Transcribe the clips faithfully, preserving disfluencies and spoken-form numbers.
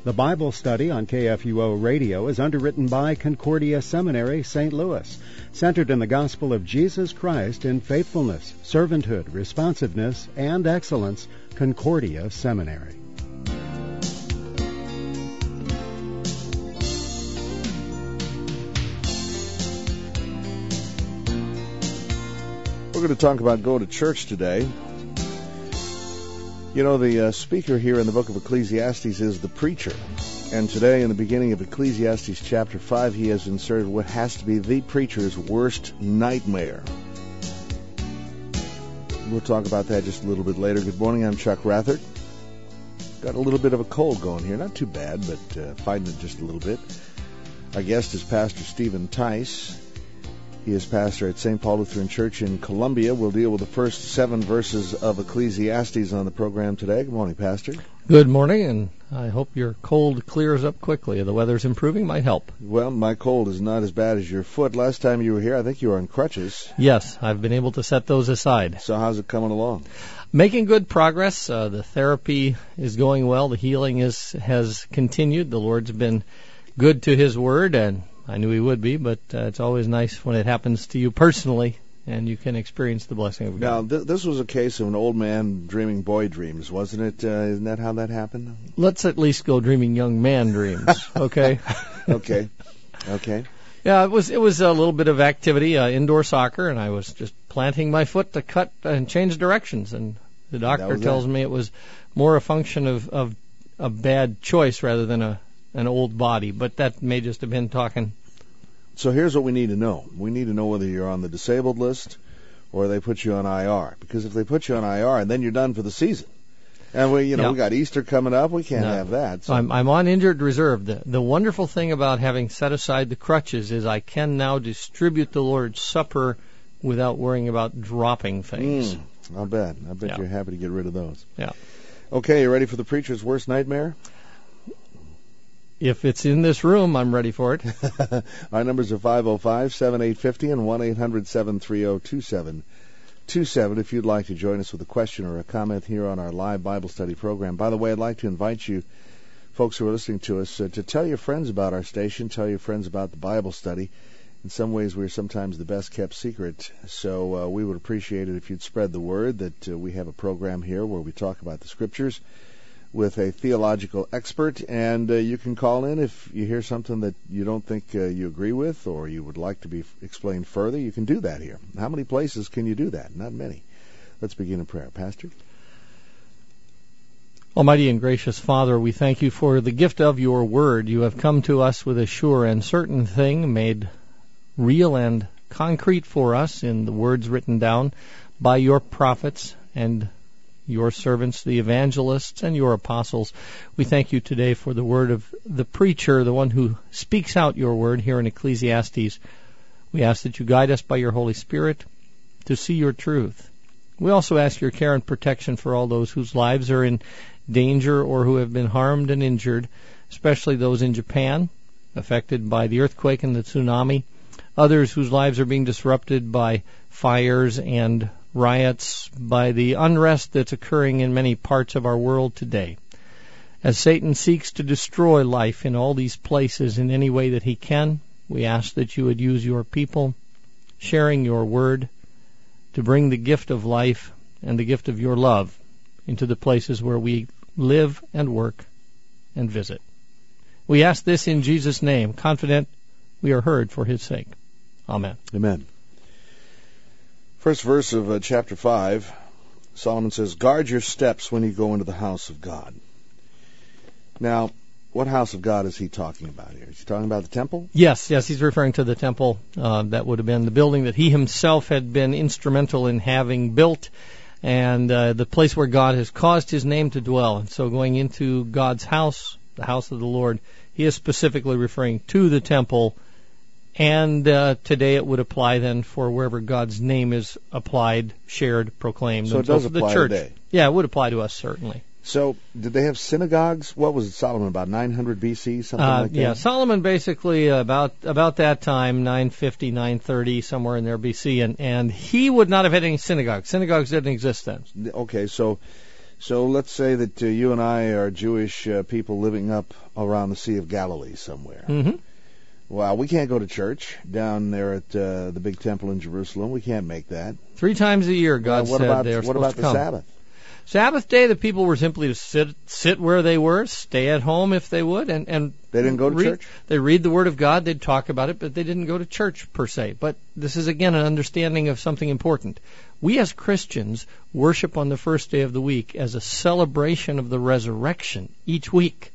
The Bible study on K F U O Radio is underwritten by Concordia Seminary, Saint Louis, centered in the gospel of Jesus Christ in faithfulness, servanthood, responsiveness, and excellence. Concordia Seminary. We're going to talk about go to church today. You know, the uh, speaker here in the book of Ecclesiastes is the preacher. And today, in the beginning of Ecclesiastes chapter five, he has inserted what has to be the preacher's worst nightmare. We'll talk about that just a little bit later. Good morning, I'm Chuck Rathert. Got a little bit of a cold going here. Not too bad, but uh, fighting it just a little bit. Our guest is Pastor Stephen Tice. He is pastor at Saint Paul Lutheran Church in Columbia. We'll deal with the first seven verses of Ecclesiastes on the program today. Good morning, Pastor. Good morning, and I hope your cold clears up quickly. The weather's improving, might help. Well, my cold is not as bad as your foot. Last time you were here, I think you were on crutches. Yes, I've been able to set those aside. So how's it coming along? Making good progress. Uh, the therapy is going well. The healing is has continued. The Lord's been good to His Word, and I knew He would be, but uh, it's always nice when it happens to you personally, and you can experience the blessing of God. Now, th- this was a case of an old man dreaming boy dreams, wasn't it? Uh, isn't that how that happened? Let's at least go dreaming young man dreams, okay? okay, okay. Yeah, it was it was a little bit of activity, uh, indoor soccer, and I was just planting my foot to cut and change directions, and the doctor tells me it was more a function of, of a bad choice rather than a an old body, but that may just have been talking. So here's what we need to know. We need to know whether you're on the disabled list or they put you on I R. Because if they put you on I R, then you're done for the season. And we, you know, yeah. we got Easter coming up. We can't no. have that. So. I'm, I'm on injured reserve. The, the wonderful thing about having set aside the crutches is I can now distribute the Lord's Supper without worrying about dropping things. Mm, I'll bet. I bet yeah. you're happy to get rid of those. Yeah. Okay, you ready for the preacher's worst nightmare? If it's in this room, I'm ready for it. Our numbers are five oh five, seven eight five oh and one eight hundred, seven three oh, two seven two seven if you'd like to join us with a question or a comment here on our live Bible study program. By the way, I'd like to invite you, folks who are listening to us, uh, to tell your friends about our station, tell your friends about the Bible study. In some ways, we're sometimes the best-kept secret, so uh, we would appreciate it if you'd spread the word that uh, we have a program here where we talk about the Scriptures with a theological expert, and uh, you can call in if you hear something that you don't think uh, you agree with or you would like to be f- explained further. You can do that here. How many places can you do that? Not many. Let's begin in prayer. Pastor? Almighty and gracious Father, we thank you for the gift of your word. You have come to us with a sure and certain thing made real and concrete for us in the words written down by your prophets and your servants, the evangelists, and your apostles. We thank you today for the word of the preacher, the one who speaks out your word here in Ecclesiastes. We ask that you guide us by your Holy Spirit to see your truth. We also ask your care and protection for all those whose lives are in danger or who have been harmed and injured, especially those in Japan, affected by the earthquake and the tsunami, others whose lives are being disrupted by fires and riots, by the unrest that's occurring in many parts of our world today. As Satan seeks to destroy life in all these places in any way that he can, we ask that you would use your people, sharing your word, to bring the gift of life and the gift of your love into the places where we live and work and visit. We ask this in Jesus' name, confident we are heard for his sake. Amen. Amen. First verse of uh, chapter five, Solomon says, guard your steps when you go into the house of God. Now, what house of God is he talking about here? Is he talking about the temple? Yes, yes, he's referring to the temple. Uh, that would have been the building that he himself had been instrumental in having built, and uh, the place where God has caused his name to dwell. And so going into God's house, the house of the Lord, he is specifically referring to the temple. And uh, today it would apply then for wherever God's name is applied, shared, proclaimed. So it does apply the church. today. Yeah, it would apply to us, certainly. So did they have synagogues? What was it, Solomon, about nine hundred B C, something uh, like that? Yeah, Solomon basically about about that time, nine fifty, nine thirty, somewhere in there B C, and, and he would not have had any synagogues. Synagogues didn't exist then. Okay, so So let's say that uh, you and I are Jewish uh, people living up around the Sea of Galilee somewhere. Mm-hmm. Well, we can't go to church down there at uh, the big temple in Jerusalem. We can't make that. Three times a year, God well, what said about, they were what supposed about to the come. Sabbath? Sabbath day, the people were simply to sit sit where they were, stay at home if they would, and, and they didn't go to read, church? They read the Word of God, they'd talk about it, but they didn't go to church per se. But this is, again, an understanding of something important. We as Christians worship on the first day of the week as a celebration of the resurrection each week.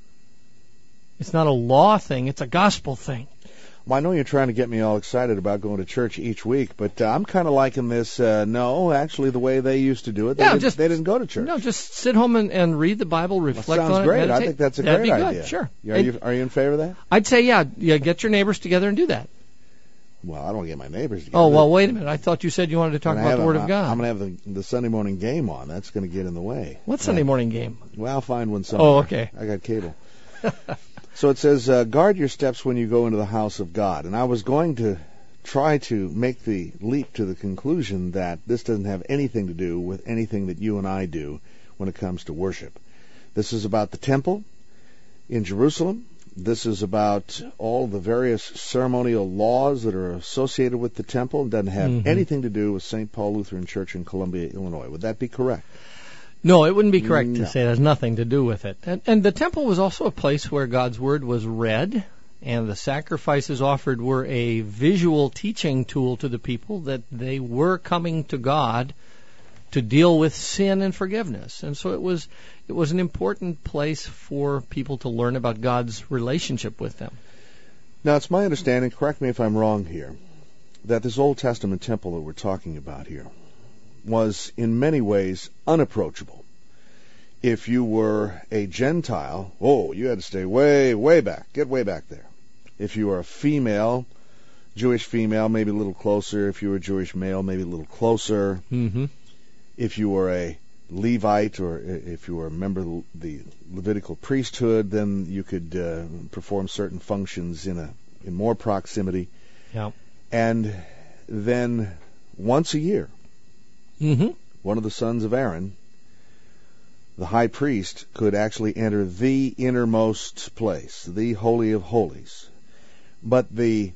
It's not a law thing, it's a gospel thing. Well, I know you're trying to get me all excited about going to church each week, but uh, I'm kind of liking this, uh, no, actually the way they used to do it. They, yeah, didn't, just, they didn't go to church. No, just sit home and, and read the Bible, reflect well, sounds on it. great. Meditate. I think that's a That'd great be good. idea. Sure. Are you, are you in favor of that? I'd say, yeah, yeah, get your neighbors together and do that. Well, I don't want to get my neighbors together. Oh, well, wait a minute. I thought you said you wanted to talk about the Word a, of God. I'm going to have the, the Sunday morning game on. That's going to get in the way. What Sunday morning game? Well, I'll find one somewhere. Oh, okay. I got cable. So it says, uh, guard your steps when you go into the house of God. And I was going to try to make the leap to the conclusion that this doesn't have anything to do with anything that you and I do when it comes to worship. This is about the temple in Jerusalem. This is about all the various ceremonial laws that are associated with the temple. It doesn't have mm-hmm. anything to do with Saint Paul Lutheran Church in Columbia, Illinois. Would that be correct? No, it wouldn't be correct no. to say it has nothing to do with it. And, and the temple was also a place where God's Word was read, and the sacrifices offered were a visual teaching tool to the people that they were coming to God to deal with sin and forgiveness. And so it was it was an important place for people to learn about God's relationship with them. Now, it's my understanding, correct me if I'm wrong here, that this Old Testament temple that we're talking about here was in many ways unapproachable. If you were a Gentile, oh, you had to stay way, way back. Get way back there. If you were a female, Jewish female, maybe a little closer. If you were a Jewish male, maybe a little closer. Mm-hmm. If you were a Levite or if you were a member of the Levitical priesthood, then you could uh, perform certain functions in a in more proximity. Yeah. And then once a year, mm-hmm. one of the sons of Aaron, the high priest, could actually enter the innermost place, the Holy of Holies. But the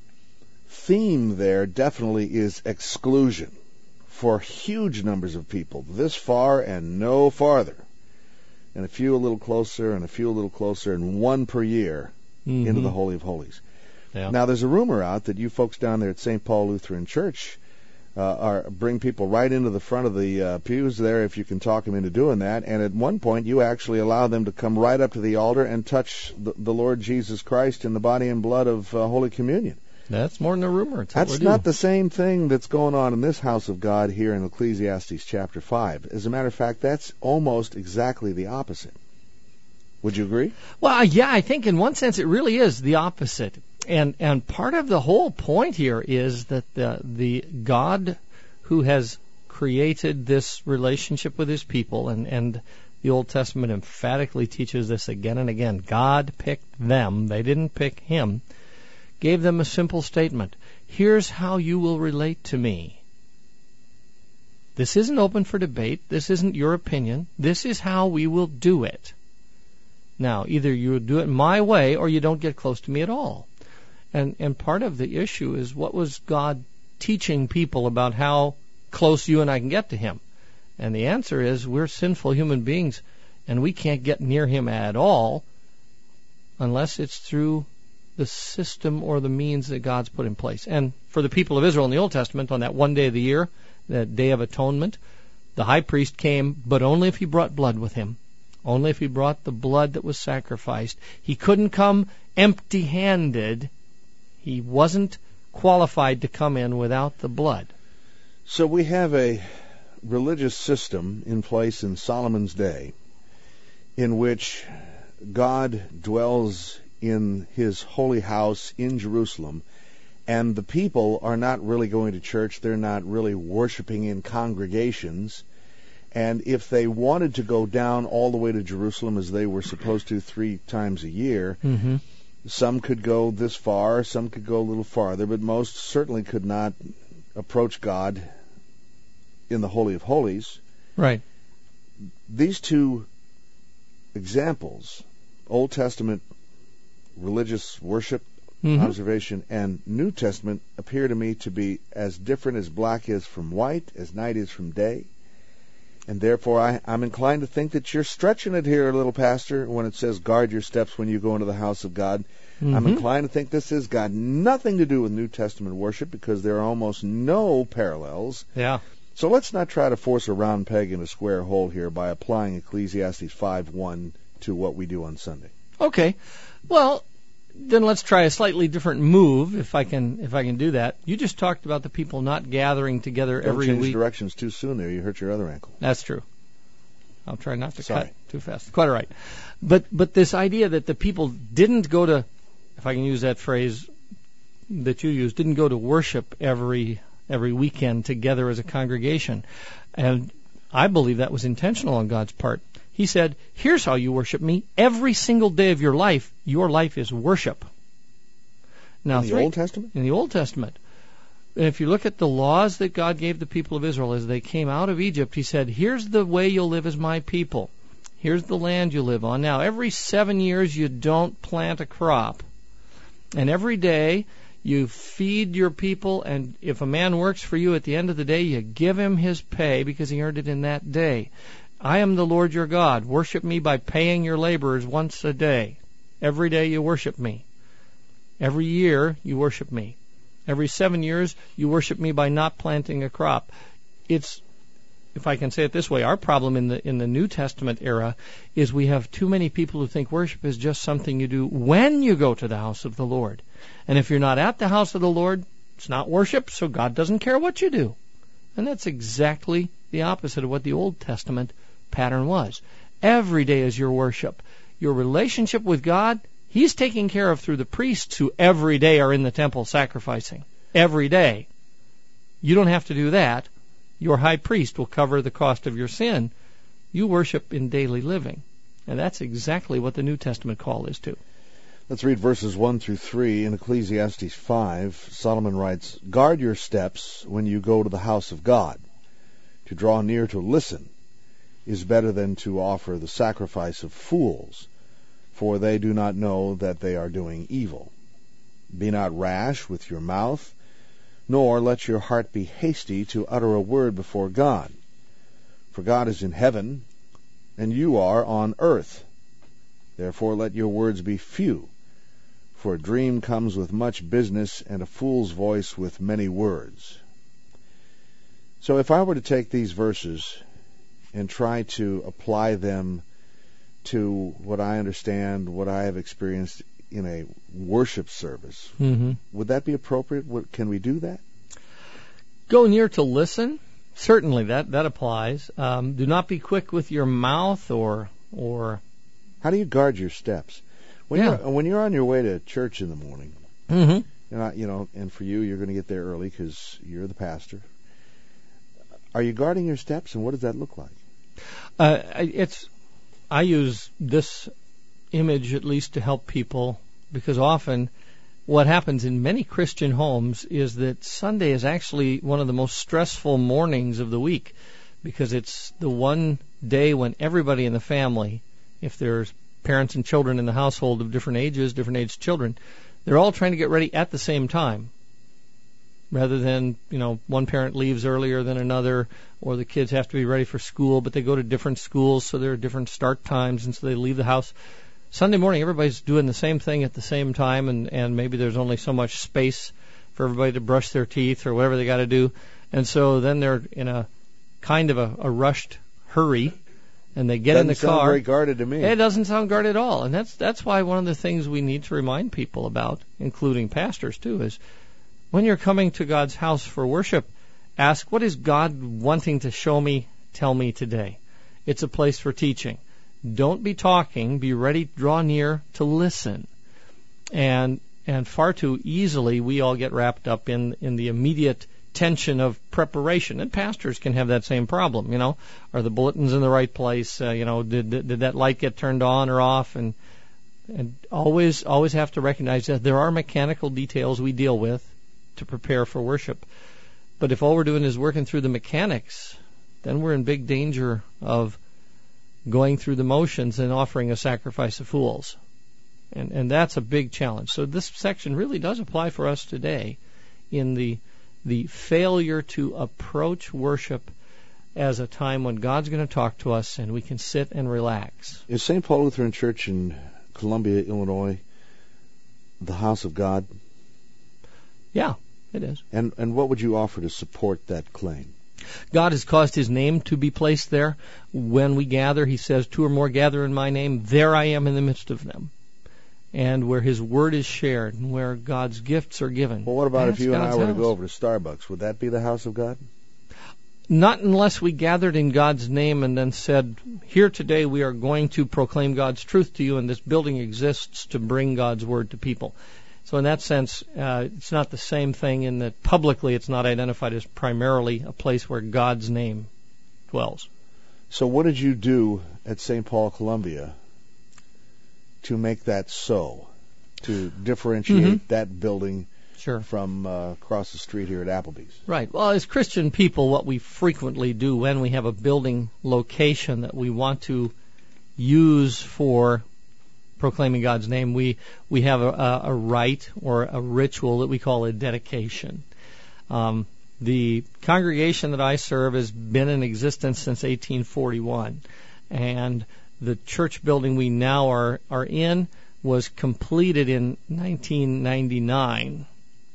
theme there definitely is exclusion for huge numbers of people, this far and no farther, and a few a little closer and a few a little closer, and one per year mm-hmm. into the Holy of Holies. Yeah. Now, there's a rumor out that you folks down there at Saint Paul Lutheran Church uh, are bring people right into the front of the uh, pews there if you can talk them into doing that, and at one point you actually allow them to come right up to the altar and touch the, the Lord Jesus Christ in the body and blood of uh, Holy Communion. That's more than a rumor. It's That's not the same thing that's going on in this house of God here in Ecclesiastes chapter five. As a matter of fact, that's almost exactly the opposite. Would you agree? Well, yeah, I think in one sense it really is the opposite. And and part of the whole point here is that the the God who has created this relationship with his people, and, and the Old Testament emphatically teaches this again and again, God picked them, they didn't pick him, gave them a simple statement. Here's how you will relate to me. This isn't open for debate. This isn't your opinion. This is how we will do it. Now, either you do it my way or you don't get close to me at all. And and part of the issue is, what was God teaching people about how close you and I can get to him? And the answer is, we're sinful human beings and we can't get near him at all unless it's through the system or the means that God's put in place. And for the people of Israel in the Old Testament, on that one day of the year, that Day of Atonement, the high priest came, but only if he brought blood with him. Only if he brought the blood that was sacrificed. He couldn't come empty-handed. He wasn't qualified to come in without the blood. So we have a religious system in place in Solomon's day in which God dwells in his holy house in Jerusalem, and the people are not really going to church. They're not really worshiping in congregations. And if they wanted to go down all the way to Jerusalem, as they were supposed to three times a year, mm-hmm. some could go this far, some could go a little farther, but most certainly could not approach God in the Holy of Holies. Right. these two examples, Old Testament religious worship mm-hmm. observation and New Testament, appear to me to be as different as black is from white, as night is from day. And therefore, I, I'm inclined to think that you're stretching it here, little pastor, when it says guard your steps when you go into the house of God. Mm-hmm. I'm inclined to think this has got nothing to do with New Testament worship because there are almost no parallels. Yeah. So let's not try to force a round peg in a square hole here by applying Ecclesiastes five one to what we do on Sunday. Okay. Well, then let's try a slightly different move, if I can if I can do that. You just talked about the people not gathering together Don't every change week. directions too soon there. You hurt your other ankle. That's true. I'll try not to Sorry. cut too fast. Quite all right. But but this idea that the people didn't go to, if I can use that phrase that you used, didn't go to worship every every weekend together as a congregation. And I believe that was intentional on God's part. He said, here's how you worship me. Every single day of your life, your life is worship. Now, in the three, Old Testament? In the Old Testament. And if you look at the laws that God gave the people of Israel as they came out of Egypt, he said, here's the way you'll live as my people. Here's the land you live on. Now, every seven years you don't plant a crop. And every day you feed your people, and if a man works for you at the end of the day, you give him his pay because he earned it in that day. I am the Lord your God. Worship me by paying your laborers once a day. Every day you worship me. Every year you worship me. Every seven years you worship me by not planting a crop. It's, if I can say it this way, our problem in the in the New Testament era is we have too many people who think worship is just something you do when you go to the house of the Lord. And if you're not at the house of the Lord, it's not worship, so God doesn't care what you do. And that's exactly the opposite of what the Old Testament pattern was. Every day is your worship. Your relationship with God, He's taking care of through the priests who every day are in the temple sacrificing. Every day. You don't have to do that. Your high priest will cover the cost of your sin. You worship in daily living. And that's exactly what the New Testament call is to. Let's read verses one through three in Ecclesiastes five. Solomon writes, guard your steps when you go to the house of God. To draw near to listen is better than to offer the sacrifice of fools, for they do not know that they are doing evil. Be not rash with your mouth, nor let your heart be hasty to utter a word before God. For God is in heaven, and you are on earth. Therefore let your words be few, for a dream comes with much business, and a fool's voice with many words. So if I were to take these verses and try to apply them to what I understand, what I have experienced in a worship service, mm-hmm. would that be appropriate? Can we do that? Go near to listen. Certainly, that that applies. Um, do not be quick with your mouth, or or. How do you guard your steps? When yeah. you're when you're on your way to church in the morning, mm-hmm. you're not, you know, and for you, you're going to get there early because you're the pastor. Are you guarding your steps, and what does that look like? Uh, it's. I use this image at least to help people, because often what happens in many Christian homes is that Sunday is actually one of the most stressful mornings of the week, because it's the one day when everybody in the family, if there's parents and children in the household of different ages, different aged children, they're all trying to get ready at the same time. Rather than, you know, one parent leaves earlier than another, or the kids have to be ready for school, but they go to different schools, so there are different start times, and so they leave the house. Sunday morning, everybody's doing the same thing at the same time, and, and maybe there's only so much space for everybody to brush their teeth or whatever they got to do. And so then they're in a kind of a, a rushed hurry, and they get doesn't in the sound car. Very guarded to me. It doesn't sound guarded at all, and that's that's why one of the things we need to remind people about, including pastors too, is when you're coming to God's house for worship, ask, what is God wanting to show me, tell me today? It's a place for teaching. Don't be talking. Be ready, draw near to listen. And and far too easily we all get wrapped up in, in the immediate tension of preparation. And pastors can have that same problem, you know. Are the bulletins in the right place? Uh, you know, did, did did that light get turned on or off? And and always always have to recognize that there are mechanical details we deal with to prepare for worship. But if all we're doing is working through the mechanics, then we're in big danger of going through the motions and offering a sacrifice of fools. And, and that's a big challenge. So this section really does apply for us today in the the failure to approach worship as a time when God's going to talk to us and we can sit and relax. Is Saint Paul Lutheran Church in Columbia, Illinois, the house of God? Yeah, it is. And and what would you offer to support that claim? God has caused His name to be placed there. When we gather, He says, two or more gather in my name, there I am in the midst of them. And where His word is shared, and where God's gifts are given. Well, what about if you God's and I were house. to go over to Starbucks? Would that be the house of God? Not unless we gathered in God's name and then said, here today we are going to proclaim God's truth to you, and this building exists to bring God's word to people. So in that sense, uh, it's not the same thing in that publicly it's not identified as primarily a place where God's name dwells. So what did you do at Saint Paul, Columbia, to make that so, to differentiate Mm-hmm. that building Sure. from uh, across the street here at Applebee's? Right. Well, as Christian people, what we frequently do when we have a building location that we want to use for proclaiming God's name, we, we have a, a rite or a ritual that we call a dedication. Um, the congregation that I serve has been in existence since eighteen forty-one, and the church building we now are, are in was completed in nineteen ninety-nine.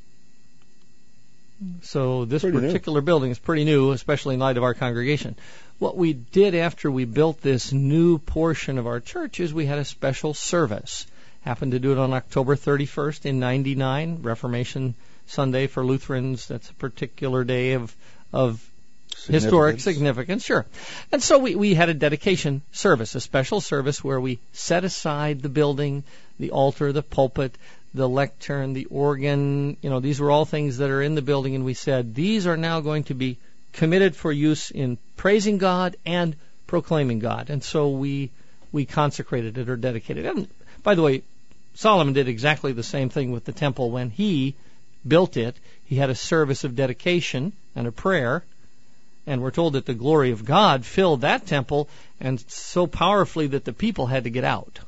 So this Pretty particular new. building is pretty new, especially in light of our congregation. What we did after we built this new portion of our church is we had a special service. Happened to do it on October thirty-first in ninety-nine, Reformation Sunday for Lutherans. That's a particular day of of Significance. historic significance, sure. And so we, we had a dedication service, a special service where we set aside the building, the altar, the pulpit, the lectern, the organ. You know, these were all things that are in the building, and we said these are now going to be committed for use in praising God and proclaiming God. And so we we consecrated it or dedicated it. And by the way, Solomon did exactly the same thing with the temple. When he built it, he had a service of dedication and a prayer. And we're told that the glory of God filled that temple, and so powerfully that the people had to get out.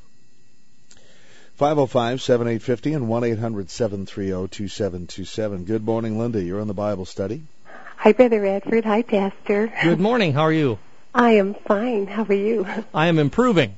five oh five, seven eight five oh and one eight hundred, seven three oh, two seven two seven. Good morning, Linda. You're in the Bible study. Hi, Brother Radford. Hi, Pastor. Good morning. How are you? I am fine. How are you? I am improving.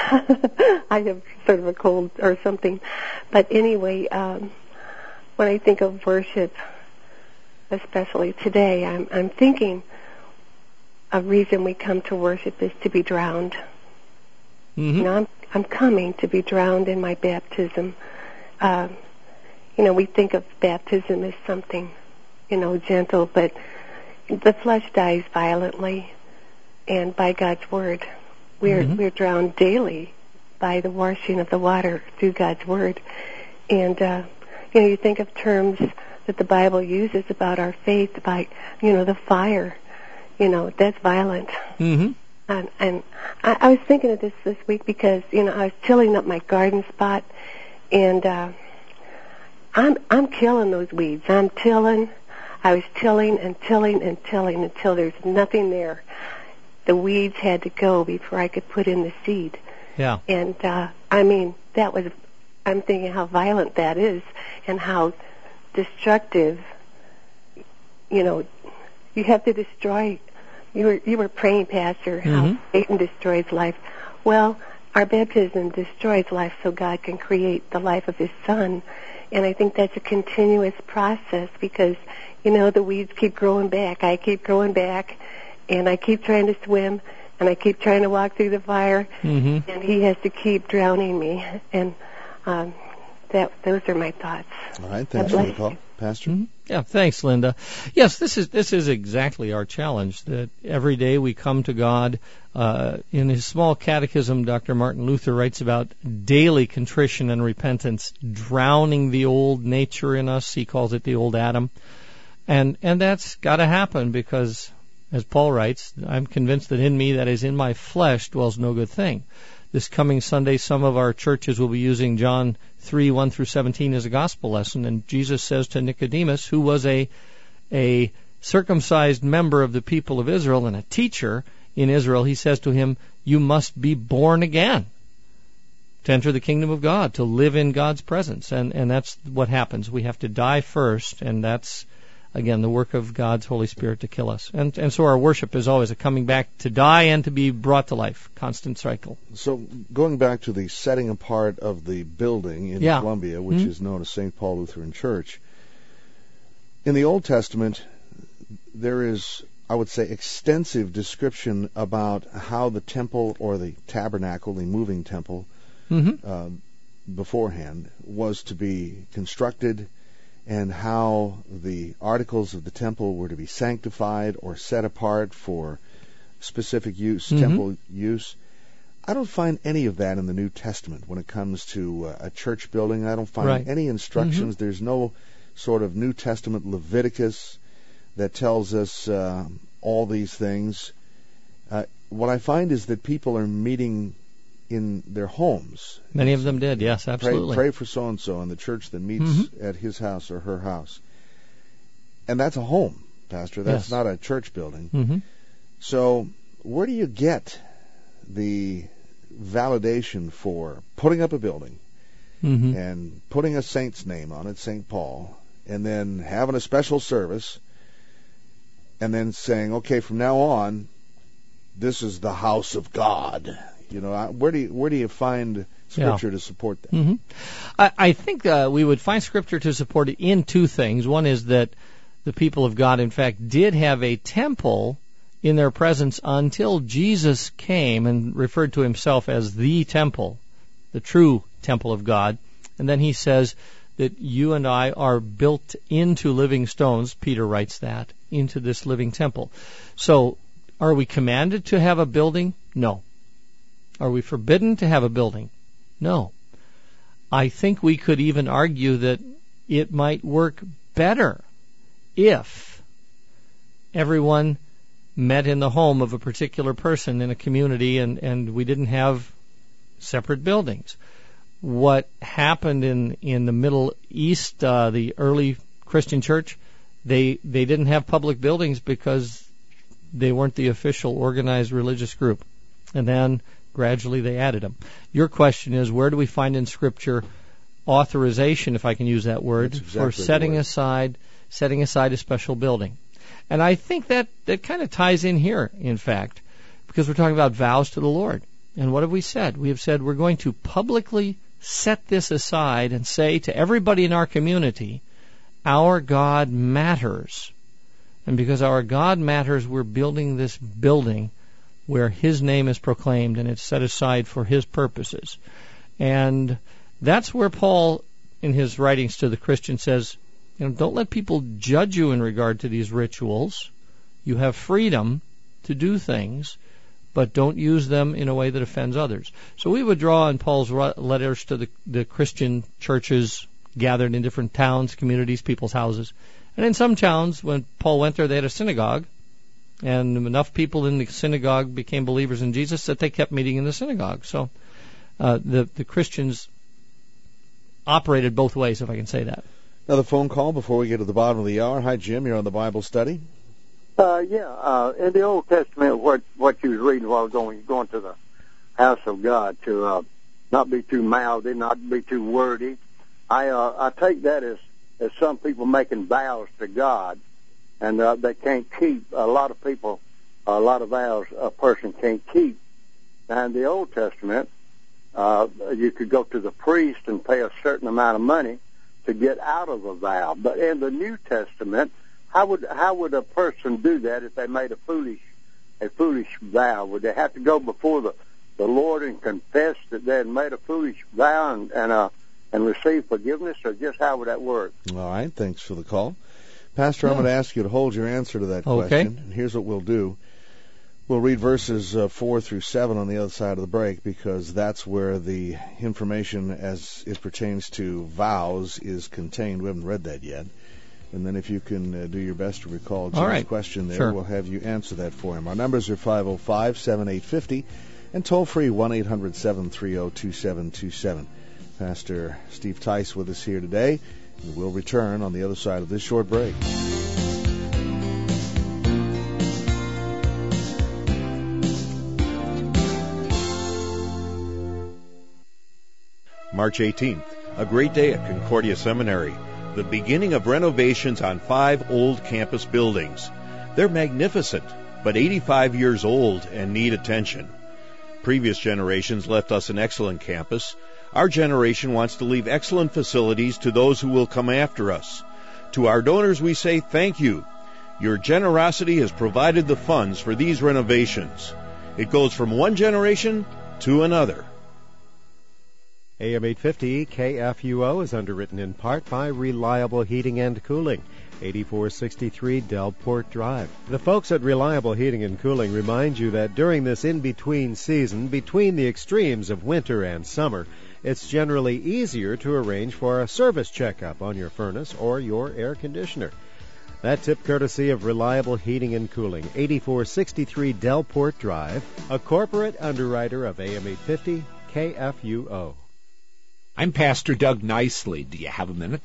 I have sort of a cold or something. But anyway, um, when I think of worship, especially today, I'm, I'm thinking a reason we come to worship is to be drowned. Mm-hmm. You know, I'm, I'm coming to be drowned in my baptism. Uh, you know, we think of baptism as something, you know, gentle, but the flesh dies violently, and by God's word, we're Mm-hmm. we're drowned daily by the washing of the water through God's word. And uh, you know, you think of terms that the Bible uses about our faith, by you know, the fire. You know, that's violent. Mm-hmm. And, and I, I was thinking of this this week because, you know, I was tilling up my garden spot, and uh, I'm I'm killing those weeds. I'm tilling. I was tilling and tilling and tilling until there's nothing there. The weeds had to go before I could put in the seed. Yeah. And, uh, I mean, that was, I'm thinking how violent that is and how destructive, you know, you have to destroy. You were you were praying, Pastor, how Mm-hmm. Satan destroys life. Well, our baptism destroys life so God can create the life of His Son. And I think that's a continuous process because, you know, the weeds keep growing back. I keep growing back, and I keep trying to swim, and I keep trying to walk through the fire, Mm-hmm. and He has to keep drowning me. And um, that those are my thoughts. All right, thanks God for the bless call. you. Pastor? Mm-hmm. Yeah, thanks, Linda. Yes, this is this is exactly our challenge, that every day we come to God. Uh, in his small catechism, Doctor Martin Luther writes about daily contrition and repentance, drowning the old nature in us. He calls it the old Adam. And and that's got to happen because, as Paul writes, I'm convinced that in me, that is in my flesh, dwells no good thing. This coming Sunday, some of our churches will be using John three, one through seventeen as a gospel lesson. And Jesus says to Nicodemus, who was a a circumcised member of the people of Israel and a teacher in Israel, he says to him, you must be born again to enter the kingdom of God, to live in God's presence. And, and that's what happens. We have to die first, and that's, again, the work of God's Holy Spirit to kill us. And, and so our worship is always a coming back to die and to be brought to life, constant cycle. So going back to the setting apart of the building in yeah. Columbia, which mm-hmm. is known as Saint Paul Lutheran Church, in the Old Testament, there is, I would say, extensive description about how the temple or the tabernacle, the moving temple, mm-hmm. uh, beforehand was to be constructed, and how the articles of the temple were to be sanctified or set apart for specific use, mm-hmm. temple use. I don't find any of that in the New Testament when it comes to uh, a church building. I don't find right. any instructions. Mm-hmm. There's no sort of New Testament Leviticus that tells us uh, all these things. Uh, what I find is that people are meeting in their homes. Many of them did, yes, absolutely. Pray, pray for so-and-so in the church that meets mm-hmm. at his house or her house. And that's a home, Pastor. That's yes. not a church building. Mm-hmm. So where do you get the validation for putting up a building mm-hmm. and putting a saint's name on it, Saint Paul, and then having a special service, and then saying, okay, from now on, this is the house of God? You know, where do you, where do you find Scripture yeah. to support that? Mm-hmm. I, I think uh, we would find Scripture to support it in two things. One is that the people of God, in fact, did have a temple in their presence until Jesus came and referred to himself as the temple, the true temple of God. And then he says that you and I are built into living stones, Peter writes that, into this living temple. So are we commanded to have a building? No. Are we forbidden to have a building? No. I think we could even argue that it might work better if everyone met in the home of a particular person in a community and, and we didn't have separate buildings. What happened in, in the Middle East, uh, the early Christian church, they they didn't have public buildings because they weren't the official organized religious group. And then gradually they added them. Your question is, where do we find in Scripture authorization, if I can use that word, exactly for setting aside setting aside a special building? And I think that, that kind of ties in here, in fact, because we're talking about vows to the Lord. And what have we said? We have said we're going to publicly set this aside and say to everybody in our community, our God matters. And because our God matters, we're building this building where His name is proclaimed and it's set aside for His purposes. And that's where Paul, in his writings to the Christians, says, you know, don't let people judge you in regard to these rituals. You have freedom to do things, but don't use them in a way that offends others. So we would draw on Paul's letters to the, the Christian churches gathered in different towns, communities, people's houses. And in some towns, when Paul went there, they had a synagogue, and enough people in the synagogue became believers in Jesus that they kept meeting in the synagogue. So uh, the, the Christians operated both ways, if I can say that. Another phone call before we get to the bottom of the hour. Hi, Jim. You're on the Bible study. Uh, yeah, uh, in the Old Testament, what what you was reading while going going to the house of God, to uh, not be too mouthy, not be too wordy. I uh, I take that as as some people making vows to God, and uh, they can't keep. A lot of people, a lot of vows a person can't keep. Now, in the Old Testament, uh, you could go to the priest and pay a certain amount of money to get out of a vow. But in the New Testament, how would how would a person do that if they made a foolish a foolish vow? Would they have to go before the, the Lord and confess that they had made a foolish vow and and, uh, and receive forgiveness, or just how would that work? All right, thanks for the call. Pastor, yeah. I'm going to ask you to hold your answer to that okay. question. And here's what we'll do. We'll read verses uh, four through seven on the other side of the break, because that's where the information as it pertains to vows is contained. We haven't read that yet. And then if you can uh, do your best to recall Jim's right. question there, sure. we'll have you answer that for him. Our numbers are five oh five, seven eight five oh and toll-free one eight hundred, seven three zero, two seven two seven. Pastor Steve Tice with us here today, and we'll return on the other side of this short break. March eighteenth, a great day at Concordia Seminary. The beginning of renovations on five old campus buildings. They're magnificent, but eighty-five years old and need attention. Previous generations left us an excellent campus. Our generation wants to leave excellent facilities to those who will come after us. To our donors, we say thank you. Your generosity has provided the funds for these renovations. It goes from one generation to another. A M eight fifty K F U O is underwritten in part by Reliable Heating and Cooling, eighty-four sixty-three Delport Drive. The folks at Reliable Heating and Cooling remind you that during this in-between season, between the extremes of winter and summer, it's generally easier to arrange for a service checkup on your furnace or your air conditioner. That tip courtesy of Reliable Heating and Cooling, eighty-four sixty-three Delport Drive, a corporate underwriter of A M eight fifty K F U O. I'm Pastor Doug Nicely. Do you have a minute?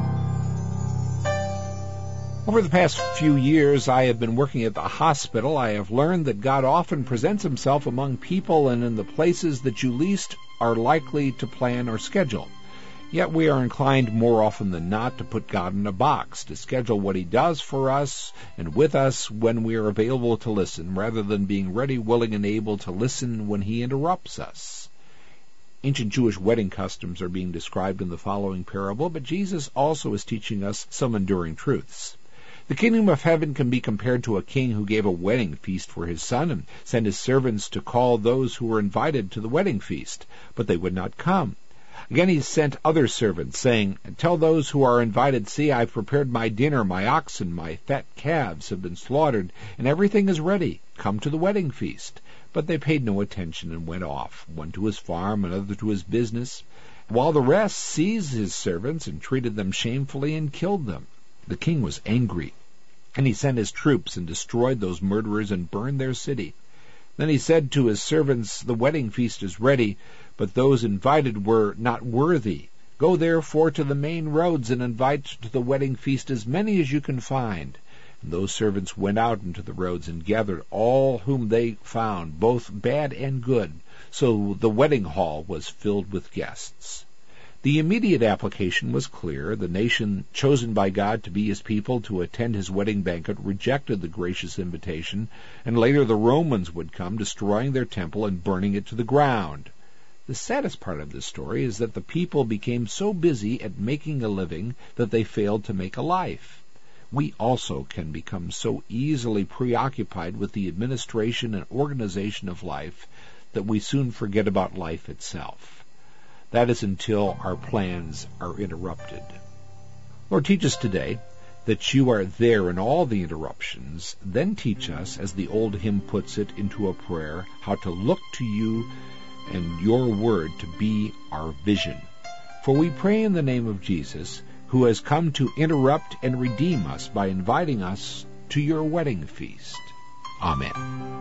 Over the past few years, I have been working at the hospital. I have learned that God often presents himself among people and in the places that you least are likely to plan or schedule. Yet we are inclined more often than not to put God in a box, to schedule what he does for us and with us when we are available to listen, rather than being ready, willing, and able to listen when he interrupts us. Ancient Jewish wedding customs are being described in the following parable, but Jesus also is teaching us some enduring truths. The kingdom of heaven can be compared to a king who gave a wedding feast for his son and sent his servants to call those who were invited to the wedding feast, but they would not come. Again he sent other servants, saying, "Tell those who are invited, see, I've prepared my dinner, my oxen, my fat calves have been slaughtered, and everything is ready. Come to the wedding feast." But they paid no attention and went off, one to his farm, another to his business, while the rest seized his servants and treated them shamefully and killed them. The king was angry, and he sent his troops and destroyed those murderers and burned their city. Then he said to his servants, "The wedding feast is ready, but those invited were not worthy. Go therefore to the main roads and invite to the wedding feast as many as you can find." And those servants went out into the roads and gathered all whom they found, both bad and good. So the wedding hall was filled with guests. The immediate application was clear. The nation chosen by God to be his people to attend his wedding banquet rejected the gracious invitation, and later the Romans would come, destroying their temple and burning it to the ground. The saddest part of this story is that the people became so busy at making a living that they failed to make a life. We also can become so easily preoccupied with the administration and organization of life that we soon forget about life itself. That is until our plans are interrupted. Lord, teach us today that you are there in all the interruptions. Then teach us, as the old hymn puts it into a prayer, how to look to you and your word to be our vision. For we pray in the name of Jesus, who has come to interrupt and redeem us by inviting us to your wedding feast. Amen.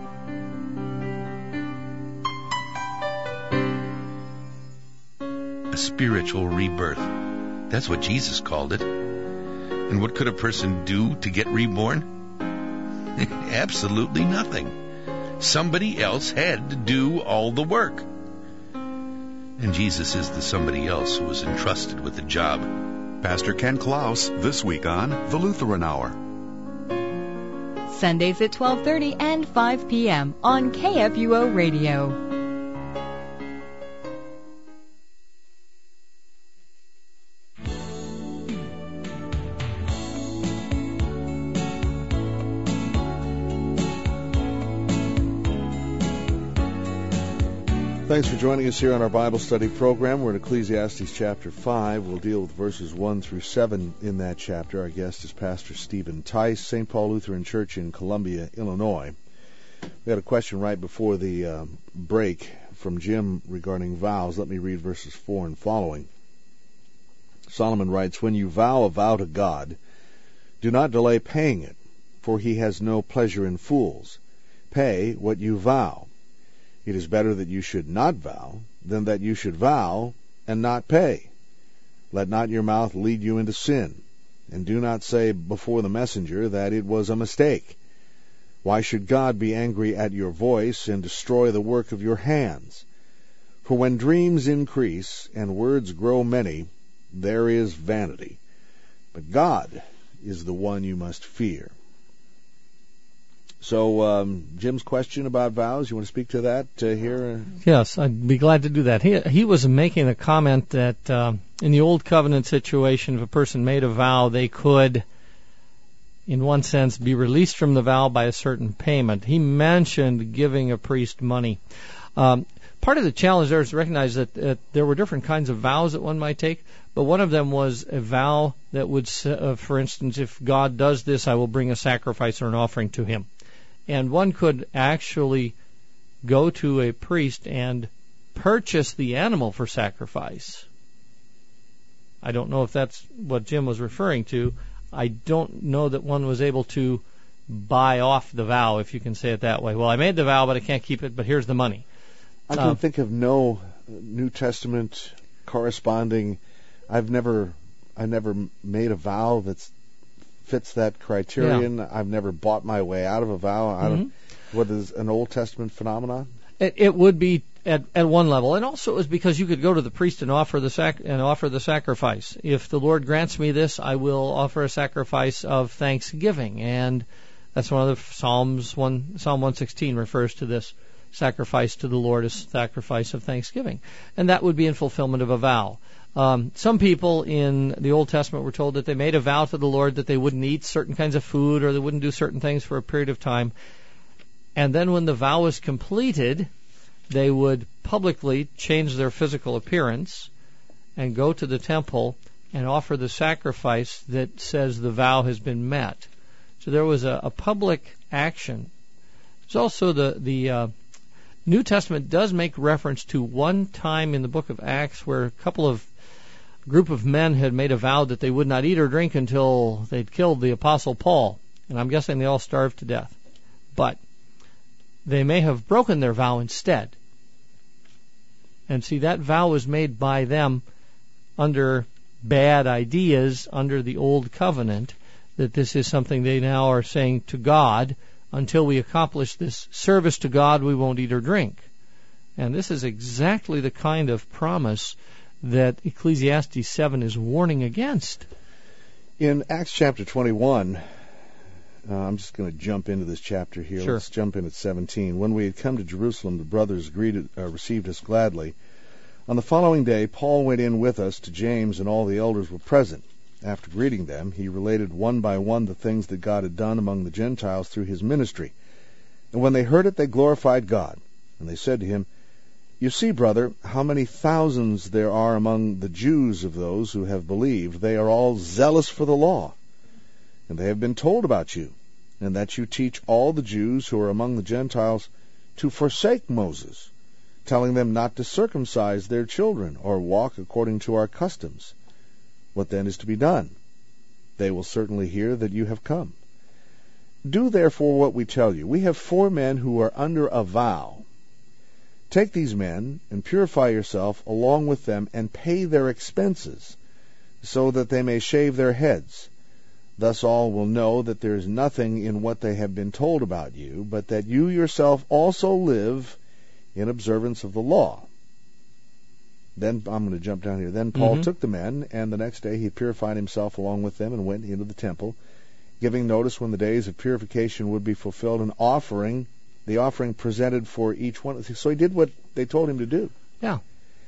A spiritual rebirth. That's what Jesus called it. And what could a person do to get reborn? Absolutely nothing. Somebody else had to do all the work. And Jesus is the somebody else who was entrusted with the job. Pastor Ken Klaus, this week on The Lutheran Hour. Sundays at twelve thirty and five p.m. on K F U O Radio. Thanks for joining us here on our Bible study program. We're in Ecclesiastes chapter five. We'll deal with verses one through seven in that chapter. Our guest is Pastor Stephen Tice, Saint Paul Lutheran Church in Columbia, Illinois. We had a question right before the uh, break from Jim regarding vows. Let me read verses four and following. Solomon writes, "When you vow a vow to God, do not delay paying it, for he has no pleasure in fools. Pay what you vow. It is better that you should not vow than that you should vow and not pay. Let not your mouth lead you into sin, and do not say before the messenger that it was a mistake. Why should God be angry at your voice and destroy the work of your hands? For when dreams increase and words grow many, there is vanity. But God is the one you must fear. So, um, Jim's question about vows, you want to speak to that uh, here? Yes, I'd be glad to do that. He, he was making a comment that uh, in the Old Covenant situation, if a person made a vow, they could, in one sense, be released from the vow by a certain payment. He mentioned giving a priest money. Um, part of the challenge there is to recognize that uh, there were different kinds of vows that one might take, but one of them was a vow that would, uh, for instance, if God does this, I will bring a sacrifice or an offering to him. And one could actually go to a priest and purchase the animal for sacrifice. I don't know if that's what Jim was referring to. I don't know that one was able to buy off the vow, if you can say it that way. Well, I made the vow, but I can't keep it, but here's the money. I can uh, think of no New Testament corresponding. I've never, I never made a vow that's fits that criterion. Yeah. I've never bought my way out of a vow. I don't. Mm-hmm. What is an Old Testament phenomenon? It, it would be at, at one level, and also it was because you could go to the priest and offer the sac- and offer the sacrifice. If the Lord grants me this, I will offer a sacrifice of thanksgiving, and that's one of the Psalms. One Psalm one sixteen refers to this sacrifice to the Lord as sacrifice of thanksgiving, and that would be in fulfillment of a vow. Um, some people in the Old Testament were told that they made a vow to the Lord that they wouldn't eat certain kinds of food or they wouldn't do certain things for a period of time. And then when the vow was completed, they would publicly change their physical appearance and go to the temple and offer the sacrifice that says the vow has been met. So there was a, a public action. There's also the, the uh, New Testament does make reference to one time in the book of Acts where a couple of group of men had made a vow that they would not eat or drink until they'd killed the Apostle Paul. And I'm guessing they all starved to death. But they may have broken their vow instead. And see, that vow was made by them under bad ideas, under the old covenant, that this is something they now are saying to God, until we accomplish this service to God, we won't eat or drink. And this is exactly the kind of promise that Ecclesiastes seven is warning against. In Acts chapter twenty-one, uh, I'm just going to jump into this chapter here. Sure. Let's jump in at seventeen. When we had come to Jerusalem, the brothers greeted, uh, received us gladly. On the following day, Paul went in with us to James, and all the elders were present. After greeting them, he related one by one the things that God had done among the Gentiles through his ministry. And when they heard it, they glorified God. And they said to him, "You see, brother, how many thousands there are among the Jews of those who have believed. They are all zealous for the law. And they have been told about you, and that you teach all the Jews who are among the Gentiles to forsake Moses, telling them not to circumcise their children or walk according to our customs. What then is to be done? They will certainly hear that you have come. Do therefore what we tell you. We have four men who are under a vow. Take these men and purify yourself along with them and pay their expenses, so that they may shave their heads. Thus all will know that there is nothing in what they have been told about you, but that you yourself also live in observance of the law." Then I'm going to jump down here. Then Paul mm-hmm. took the men, and the next day he purified himself along with them and went into the temple, giving notice when the days of purification would be fulfilled, and offering, the offering presented for each one. So he did what they told him to do. Yeah.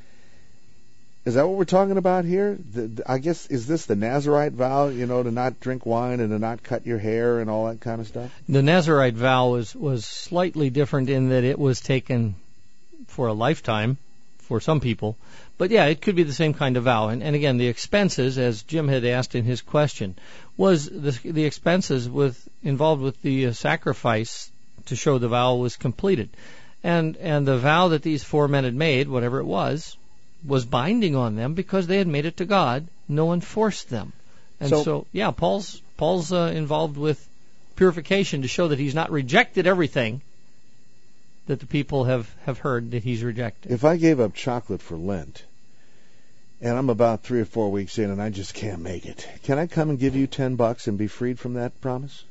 Is that what we're talking about here? The, the, I guess, is this the Nazirite vow, you know, to not drink wine and to not cut your hair and all that kind of stuff? The Nazirite vow was, was slightly different in that it was taken for a lifetime for some people. But yeah, it could be the same kind of vow. And, and again, the expenses, as Jim had asked in his question, was the, the expenses with involved with the uh, sacrifice to show the vow was completed. And and the vow that these four men had made, whatever it was, was binding on them because they had made it to God. No one forced them. And so, so yeah, Paul's Paul's uh, involved with purification to show that he's not rejected everything that the people have, have heard that he's rejected. If I gave up chocolate for Lent, and I'm about three or four weeks in and I just can't make it, can I come and give you ten bucks and be freed from that promise?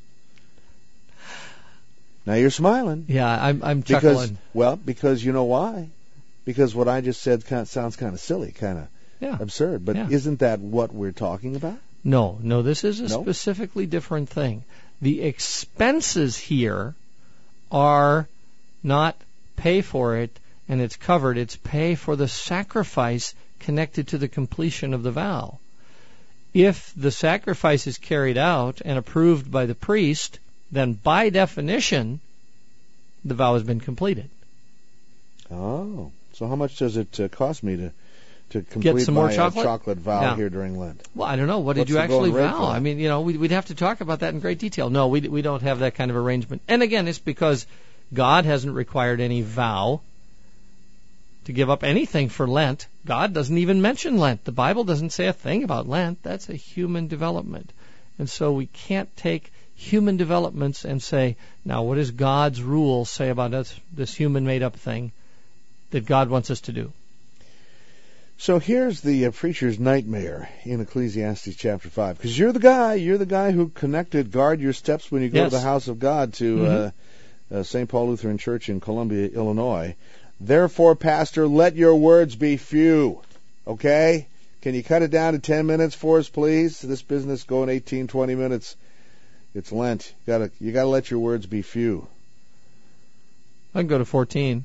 Now you're smiling. Yeah, I'm, I'm chuckling. Because, well, because you know why? because what I just said kind of sounds kind of silly, kind of yeah. absurd. But yeah. isn't that what we're talking about? No, no, this is a no? specifically different thing. The expenses here are not pay for it and it's covered. It's pay for the sacrifice connected to the completion of the vow. If the sacrifice is carried out and approved by the priest, then by definition, the vow has been completed. Oh, so how much does it uh, cost me to to complete Get some my more chocolate? Uh, chocolate vow yeah. here during Lent? Well, I don't know. What What's did you the actually going rate vow? I mean, you know, we'd, we'd have to talk about that in great detail. No, we we don't have that kind of arrangement. And again, it's because God hasn't required any vow to give up anything for Lent. God doesn't even mention Lent. The Bible doesn't say a thing about Lent. That's a human development. And so we can't take human developments and say, now what does God's rule say about us, this human made-up thing that God wants us to do? So here's the uh, preacher's nightmare in Ecclesiastes chapter five. Because you're the guy, you're the guy who connected guard your steps when you go yes. to the house of God to mm-hmm. uh, uh, Saint Paul Lutheran Church in Columbia, Illinois. Therefore, Pastor, let your words be few. Okay? Can you cut it down to ten minutes for us, please? This business going eighteen, twenty minutes. It's Lent. You gotta, you gotta let your words be few. I can go to fourteen.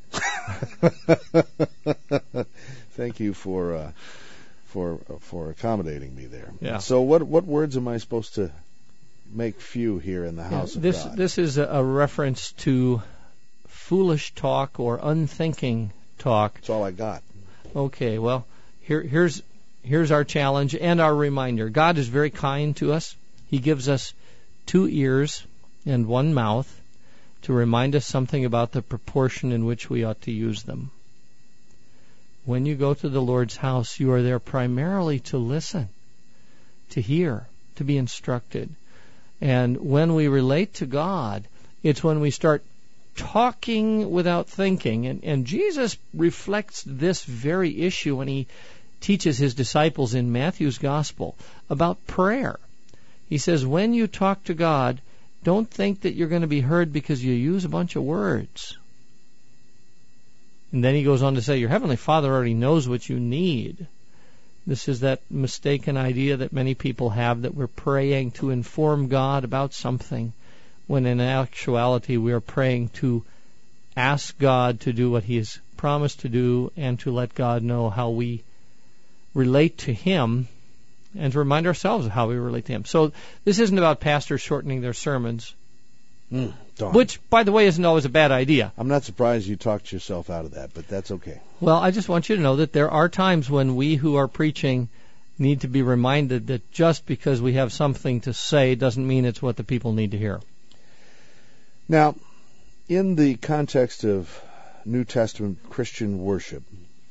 Thank you for uh, for uh, for accommodating me there. Yeah. So, what what words am I supposed to make few here in the house yeah, of this, God? This is a, a reference to foolish talk or unthinking talk. That's all I got. Okay. Well, here here's here's our challenge and our reminder. God is very kind to us. He gives us two ears and one mouth to remind us something about the proportion in which we ought to use them. When you go to the Lord's house, you are there primarily to listen, to hear, to be instructed. And when we relate to God, it's when we start talking without thinking. And, and Jesus reflects this very issue when he teaches his disciples in Matthew's Gospel about prayer. He says, when you talk to God, don't think that you're going to be heard because you use a bunch of words. And then he goes on to say, your Heavenly Father already knows what you need. This is that mistaken idea that many people have that we're praying to inform God about something, when in actuality we are praying to ask God to do what he has promised to do and to let God know how we relate to him and to remind ourselves of how we relate to him. So this isn't about pastors shortening their sermons, mm, which, by the way, isn't always a bad idea. I'm not surprised you talked yourself out of that, but that's okay. Well, I just want you to know that there are times when we who are preaching need to be reminded that just because we have something to say doesn't mean it's what the people need to hear. Now, in the context of New Testament Christian worship,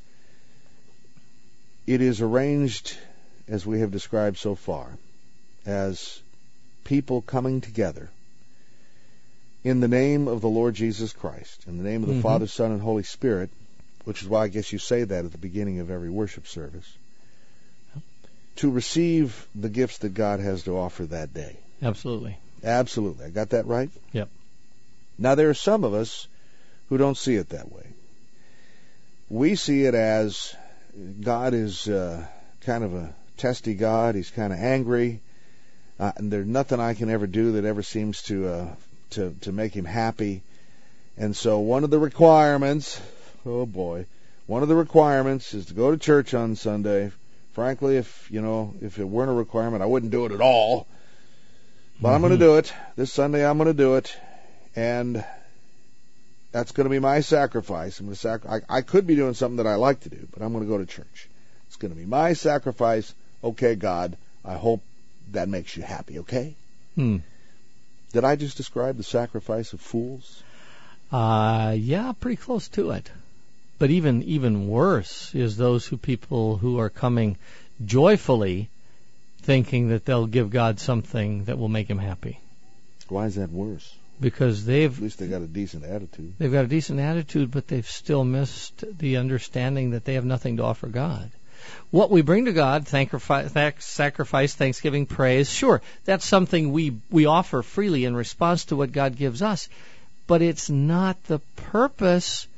it is arranged, as we have described so far, as people coming together in the name of the Lord Jesus Christ, in the name of the mm-hmm. Father, Son, and Holy Spirit, which is why I guess you say that at the beginning of every worship service, to receive the gifts that God has to offer that day. Absolutely. Absolutely. I got that right? Yep. Now, there are some of us who don't see it that way. We see it as God is uh, kind of a testy God. He's kind of angry, uh, and there's nothing I can ever do that ever seems to uh, to to make him happy. And so, one of the requirements, oh boy, one of the requirements is to go to church on Sunday. Frankly, if you know, if it weren't a requirement, I wouldn't do it at all. But mm-hmm. I'm going to do it this Sunday. I'm going to do it, and that's going to be my sacrifice. I'm going to sac- I, I could be doing something that I like to do, but I'm going to go to church. It's going to be my sacrifice. Okay, God, I hope that makes you happy, okay? Hmm. Did I just describe the sacrifice of fools? Uh, yeah, pretty close to it. But even even worse is those who people who are coming joyfully thinking that they'll give God something that will make him happy. Why is that worse? Because they've... At least they got a decent attitude. They've got a decent attitude, but they've still missed the understanding that they have nothing to offer God. What we bring to God, sacrifice, thanksgiving, praise, sure, that's something we, we offer freely in response to what God gives us. But it's not the purpose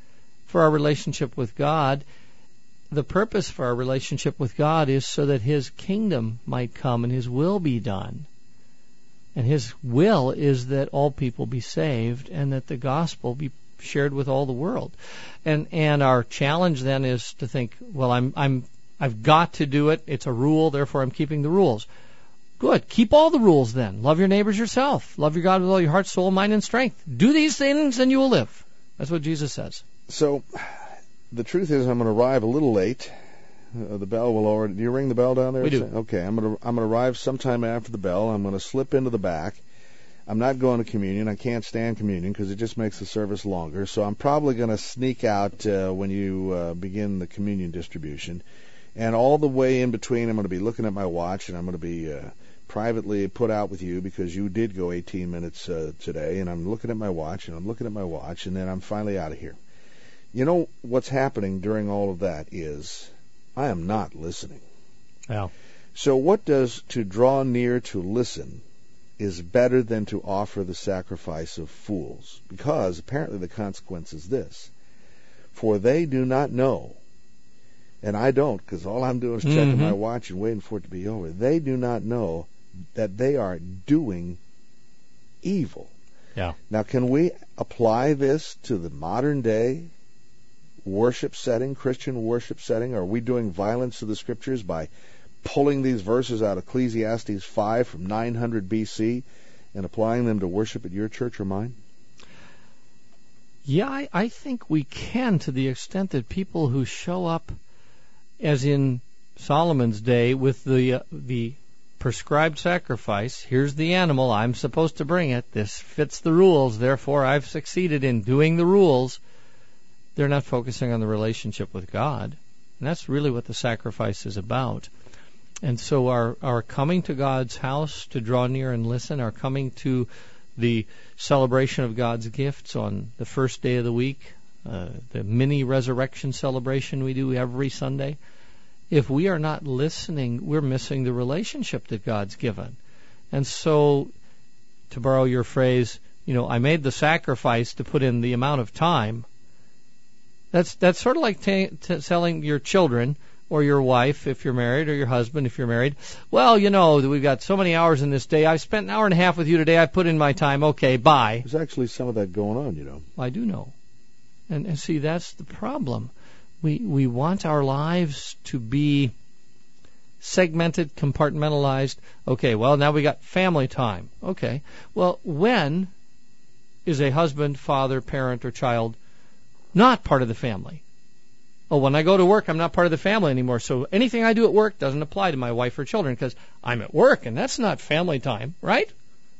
for our relationship with God. The purpose for our relationship with God is so that His kingdom might come and His will be done. And His will is that all people be saved and that the gospel be shared with all the world. And and our challenge then is to think, well, I'm I'm I've got to do it. It's a rule, therefore I'm keeping the rules. Good. Keep all the rules then. Love your neighbors yourself. Love your God with all your heart, soul, mind, and strength. Do these things and you will live. That's what Jesus says. So, the truth is I'm going to arrive a little late. Uh, the bell will already... Do you ring the bell down there? We do. Okay, I'm going to I'm going to arrive sometime after the bell. I'm going to slip into the back. I'm not going to communion. I can't stand communion because it just makes the service longer. So I'm probably going to sneak out uh, when you uh, begin the communion distribution. And all the way in between, I'm going to be looking at my watch, and I'm going to be uh, privately put out with you because you did go eighteen minutes uh, today. And I'm looking at my watch, and I'm looking at my watch, and then I'm finally out of here. You know what's happening during all of that is I am not listening. Yeah. So what does to draw near to listen is better than to offer the sacrifice of fools? Because apparently the consequence is this. For they do not know, and I don't, because all I'm doing is checking mm-hmm. my watch and waiting for it to be over. They do not know that they are doing evil. Yeah. Now, can we apply this to the modern day worship setting, Christian worship setting? Are we doing violence to the Scriptures by pulling these verses out of Ecclesiastes five from nine hundred B C and applying them to worship at your church or mine? Yeah, I, I think we can, to the extent that people who show up, as in Solomon's day, with the uh, the prescribed sacrifice, here's the animal, I'm supposed to bring it, this fits the rules, therefore I've succeeded in doing the rules, they're not focusing on the relationship with God. And that's really what the sacrifice is about. And so our, our coming to God's house to draw near and listen, our coming to the celebration of God's gifts on the first day of the week, uh, the mini resurrection celebration we do every Sunday, if we are not listening, we're missing the relationship that God's given. And so, to borrow your phrase, you know, I made the sacrifice to put in the amount of time. That's that's sort of like t- t- telling your children or your wife, if you're married, or your husband, if you're married, well, you know, we've got so many hours in this day. I've spent an hour and a half with you today. I've put in my time. Okay, bye. There's actually some of that going on, you know. I do know. And, and see, that's the problem. We we want our lives to be segmented, compartmentalized. Okay, well, now we got family time. Okay. Well, when is a husband, father, parent, or child not part of the family? Oh, when I go to work, I'm not part of the family anymore. So anything I do at work doesn't apply to my wife or children because I'm at work, and that's not family time, right?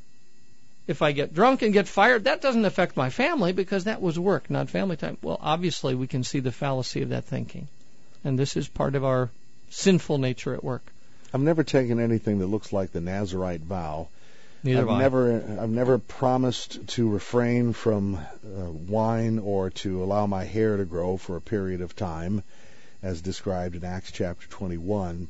If I get drunk and get fired, that doesn't affect my family because that was work, not family time. Well, obviously, we can see the fallacy of that thinking. And this is part of our sinful nature at work. I've never taken anything that looks like the Nazirite vow. Neither I've have I. never, I've never promised to refrain from uh, wine or to allow my hair to grow for a period of time, as described in Acts chapter twenty-one.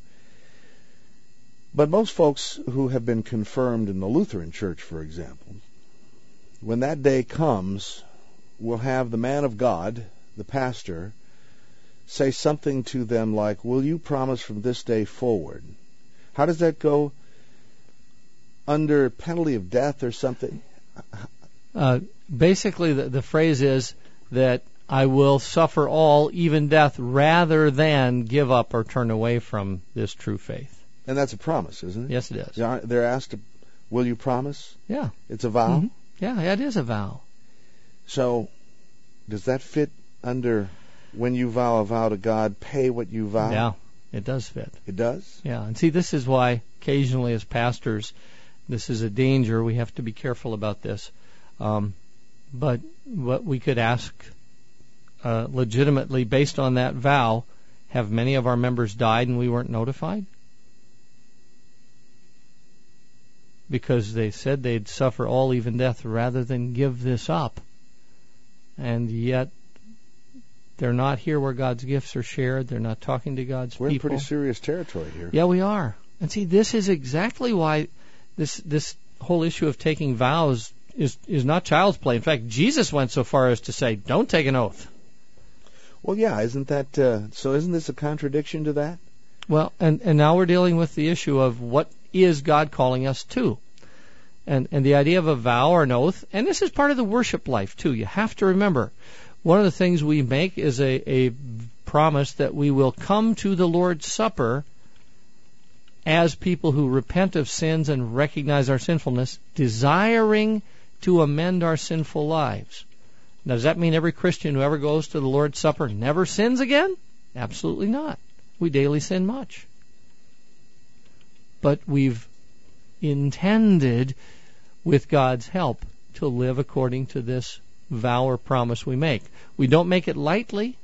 But most folks who have been confirmed in the Lutheran Church, for example, when that day comes, will have the man of God, the pastor, say something to them like, will you promise from this day forward? How does that go? Under penalty of death or something? Uh, basically, the, the phrase is that I will suffer all, even death, rather than give up or turn away from this true faith. And that's a promise, isn't it? Yes, it is. They're asked, to, will you promise? Yeah. It's a vow? Mm-hmm. Yeah, it is a vow. So, does that fit under when you vow a vow to God, pay what you vow? Yeah, it does fit. It does? Yeah, and see, this is why occasionally as pastors, this is a danger. We have to be careful about this. Um, but what we could ask uh, legitimately based on that vow, have many of our members died and we weren't notified? Because they said they'd suffer all, even death, rather than give this up. And yet they're not here where God's gifts are shared. They're not talking to God's We're people. We're in pretty serious territory here. Yeah, we are. And see, this is exactly why this this whole issue of taking vows is, is not child's play. In fact, Jesus went so far as to say, don't take an oath. Well, yeah, isn't that uh, so? Isn't this a contradiction to that? Well, and, and now we're dealing with the issue of what is God calling us to. And and the idea of a vow or an oath, and this is part of the worship life too. You have to remember, one of the things we make is a, a promise that we will come to the Lord's Supper as people who repent of sins and recognize our sinfulness, desiring to amend our sinful lives. Now, does that mean every Christian who ever goes to the Lord's Supper never sins again? Absolutely not. We daily sin much. But we've intended, with God's help, to live according to this vow or promise we make. We don't make it lightly.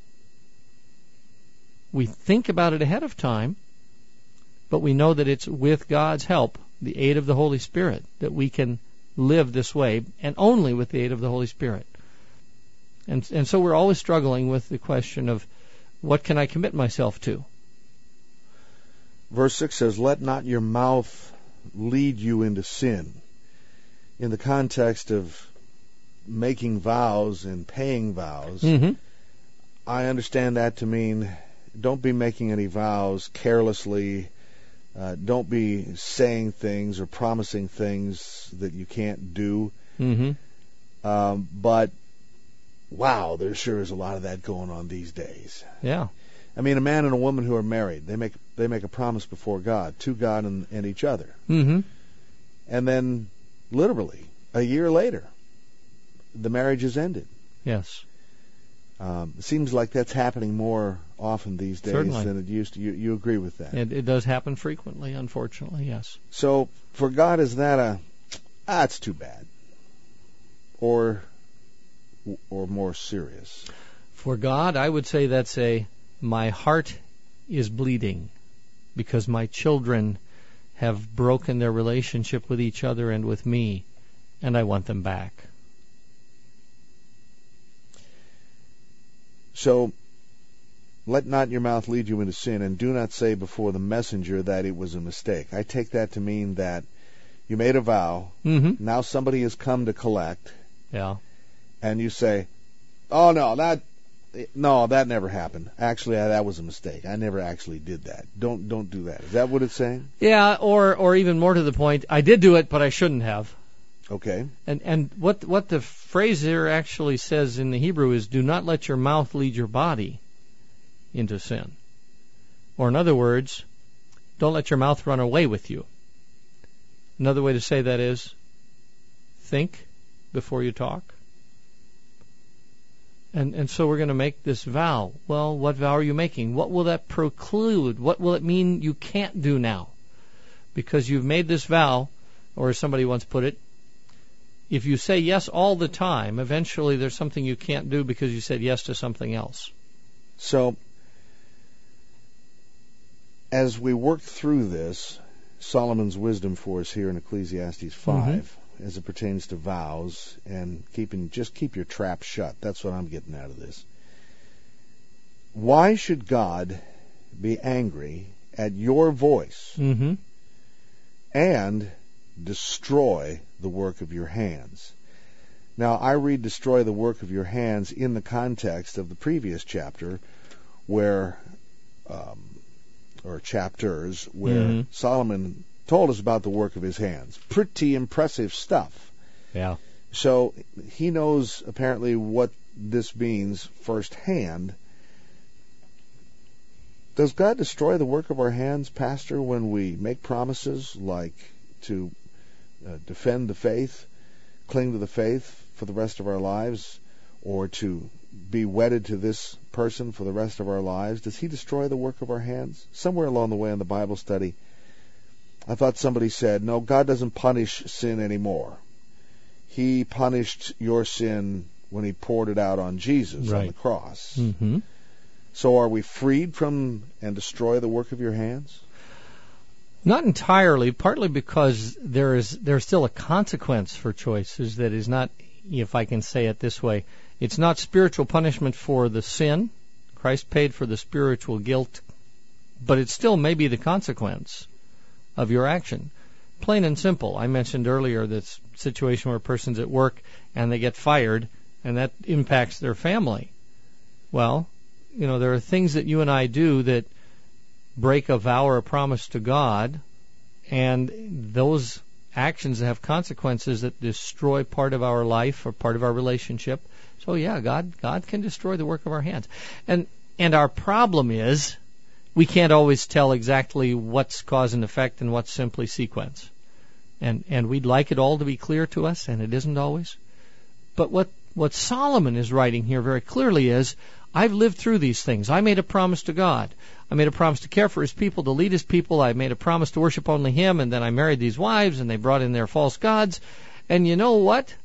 We think about it ahead of time, but we know that it's with God's help, the aid of the Holy Spirit, that we can live this way, and only with the aid of the Holy Spirit. And and so we're always struggling with the question of, what can I commit myself to? Verse six says, "Let not your mouth lead you into sin." In the context of making vows and paying vows, mm-hmm. I understand that to mean don't be making any vows carelessly. Uh, don't be saying things or promising things that you can't do. Mm-hmm. Um, but, wow, there sure is a lot of that going on these days. Yeah. I mean, a man and a woman who are married, they make they make a promise before God, to God and, and each other. Mm-hmm. And then, literally, a year later, the marriage is ended. Yes. Um, it seems like that's happening more often these days Certainly. than it used to. You, you agree with that? It, it does happen frequently, unfortunately, yes. So, for God, is that a, ah, it's too bad? Or, or more serious? For God, I would say that's a, my heart is bleeding because my children have broken their relationship with each other and with me, and I want them back. So, let not your mouth lead you into sin, and do not say before the messenger that it was a mistake. I take that to mean that you made a vow, mm-hmm. now somebody has come to collect, yeah, and you say, oh, no, that no, that never happened. Actually, I, that was a mistake. I never actually did that. Don't don't do that. Is that what it's saying? Yeah, or or even more to the point, I did do it, but I shouldn't have. Okay. And and what what the phrase there actually says in the Hebrew is, do not let your mouth lead your body into sin. Or in other words, don't let your mouth run away with you. Another way to say that is, think before you talk. And and so we're going to make this vow. Well, what vow are you making? What will that preclude? What will it mean you can't do now? Because you've made this vow, or as somebody once put it, if you say yes all the time, eventually there's something you can't do because you said yes to something else. So, as we work through this, Solomon's wisdom for us here in Ecclesiastes five, mm-hmm. as it pertains to vows and keeping, just keep your trap shut. That's what I'm getting out of this. Why should God be angry at your voice mm-hmm. and destroy the work of your hands? Now, I read destroy the work of your hands in the context of the previous chapter where, um, or chapters, where mm-hmm. Solomon told us about the work of his hands. Pretty impressive stuff. Yeah. So he knows apparently what this means firsthand. Does God destroy the work of our hands, Pastor, when we make promises like to uh, defend the faith, cling to the faith for the rest of our lives, or to be wedded to this person for the rest of our lives? Does he destroy the work of our hands? Somewhere along the way in the Bible study, I thought somebody said, no, God doesn't punish sin anymore. He punished your sin when he poured it out on Jesus right. on the cross. Mm-hmm. So are we freed from and destroy the work of your hands? Not entirely, partly because there is there's still a consequence for choices that is not, if I can say it this way, it's not spiritual punishment for the sin. Christ paid for the spiritual guilt, but it still may be the consequence of your action. Plain and simple. I mentioned earlier this situation where a person's at work and they get fired, and that impacts their family. Well, you know, there are things that you and I do that break a vow or a promise to God, and those actions have consequences that destroy part of our life or part of our relationship. So yeah, God God can destroy the work of our hands. And and our problem is we can't always tell exactly what's cause and effect and what's simply sequence. And and we'd like it all to be clear to us, and it isn't always. But what what Solomon is writing here very clearly is, I've lived through these things. I made a promise to God. I made a promise to care for His people, to lead His people. I made a promise to worship only Him, and then I married these wives, and they brought in their false gods. And you know what?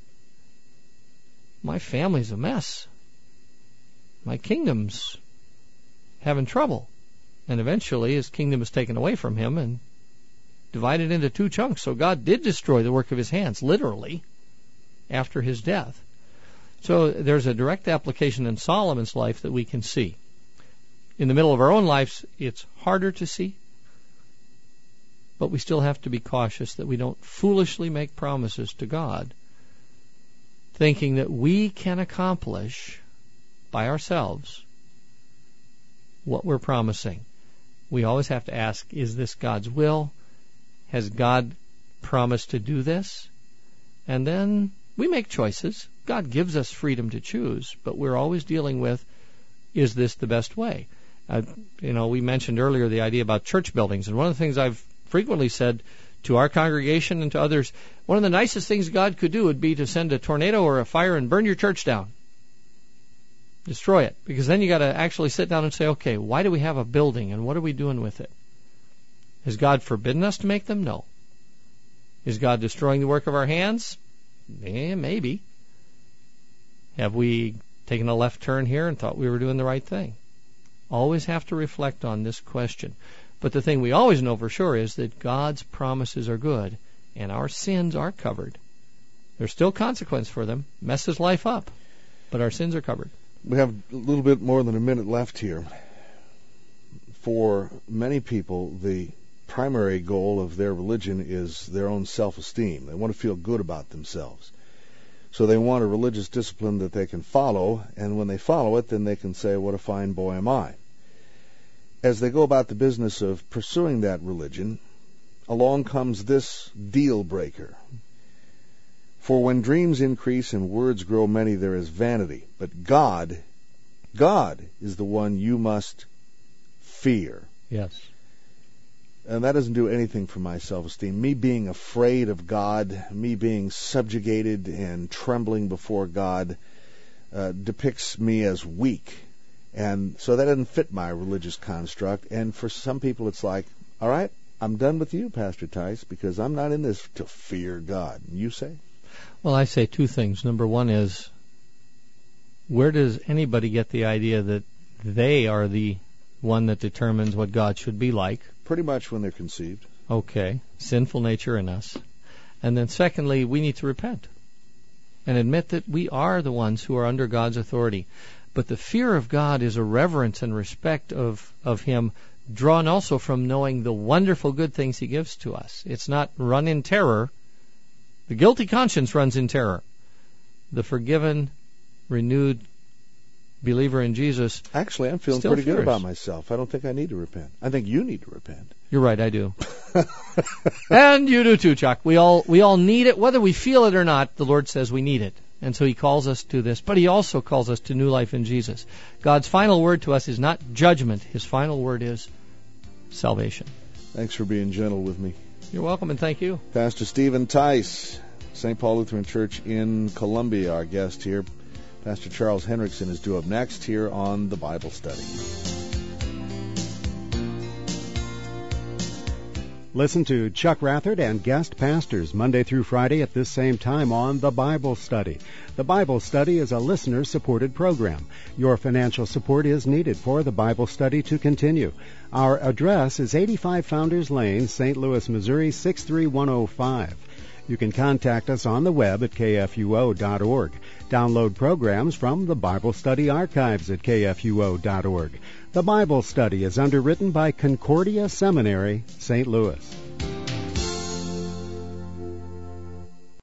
My family's a mess. My kingdom's having trouble. And eventually His kingdom is taken away from him and divided into two chunks. So God did destroy the work of His hands, literally, after His death. So there's a direct application in Solomon's life that we can see. In the middle of our own lives, it's harder to see, but we still have to be cautious that we don't foolishly make promises to God, thinking that we can accomplish by ourselves what we're promising. We always have to ask, is this God's will? Has God promised to do this? And then we make choices. God gives us freedom to choose, but we're always dealing with, is this the best way? Uh, you know, we mentioned earlier the idea about church buildings, and one of the things I've frequently said to our congregation and to others, one of the nicest things God could do would be to send a tornado or a fire and burn your church down. Destroy it. Because then you got to actually sit down and say, okay, why do we have a building, and what are we doing with it? Has God forbidden us to make them? No. Is God destroying the work of our hands? Eh, maybe. Have we taken a left turn here and thought we were doing the right thing? Always have to reflect on this question. But the thing we always know for sure is that God's promises are good, and our sins are covered. There's still consequence for them. Messes life up, but our sins are covered. We have a little bit more than a minute left here. For many people, the primary goal of their religion is their own self-esteem. They want to feel good about themselves. So they want a religious discipline that they can follow, and when they follow it, then they can say, what a fine boy am I. As they go about the business of pursuing that religion, along comes this deal breaker. For when dreams increase and words grow many, there is vanity. But God, God is the one you must fear. Yes. And that doesn't do anything for my self-esteem. Me being afraid of God, me being subjugated and trembling before God, uh, depicts me as weak. And so that doesn't fit my religious construct. And for some people it's like, all right, I'm done with you, Pastor Tice, because I'm not in this to fear God. You say? Well, I say two things. Number one is, where does anybody get the idea that they are the one that determines what God should be like? Pretty much when they're conceived. Okay. Sinful nature in us. And then secondly, we need to repent and admit that we are the ones who are under God's authority. But the fear of God is a reverence and respect of, of Him, drawn also from knowing the wonderful good things He gives to us. It's not run in terror. The guilty conscience runs in terror. The forgiven, renewed believer in Jesus. Actually, I'm feeling pretty fears. good about myself. I don't think I need to repent. I think you need to repent. You're right, I do. And you do too, Chuck. We all we all need it, whether we feel it or not. The Lord says we need it, and so He calls us to this. But He also calls us to new life in Jesus. God's final word to us is not judgment. His final word is salvation. Thanks for being gentle with me. You're welcome, and thank you, Pastor Stephen Tice, Saint Paul Lutheran Church in Columbia, our guest here. Pastor Charles Henriksen is due up next here on The Bible Study. Listen to Chuck Rathert and guest pastors Monday through Friday at this same time on The Bible Study. The Bible Study is a listener-supported program. Your financial support is needed for The Bible Study to continue. Our address is eighty-five Founders Lane, Saint Louis, Missouri, six three one oh five. You can contact us on the web at k f u o dot org. Download programs from the Bible Study archives at k f u o dot org. The Bible Study is underwritten by Concordia Seminary, Saint Louis.